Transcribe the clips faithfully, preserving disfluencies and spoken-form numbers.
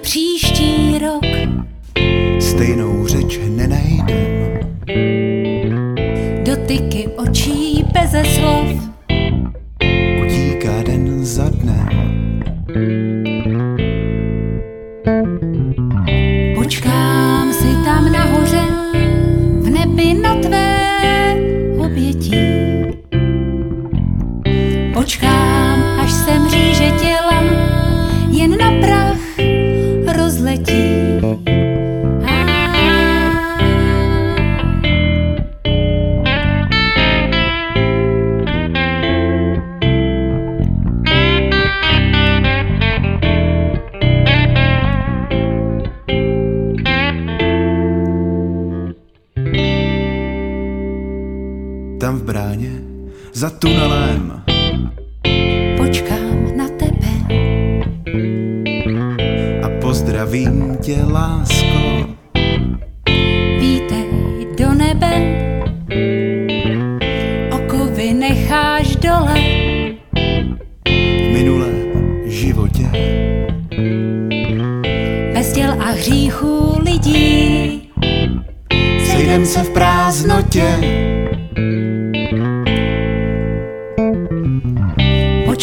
příští rok. Stejnou řeč nenajdem, Dotyky očí beze slov, utíká den za dnem. počkám si tam nahoře, v nebi na tvé obětí. Počkám, až se mříže těla jen na prach rozletí. Tam v bráně, za tunelem, Počkám na tebe, a pozdravím tě, lásko. vítej do nebe, okovy necháš dole, V minulém životě bez těl a hříchů lidí. sejdem se v prázdnotě.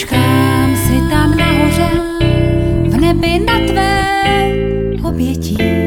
Počkám si tam nahoře, v nebi na tvé obětí.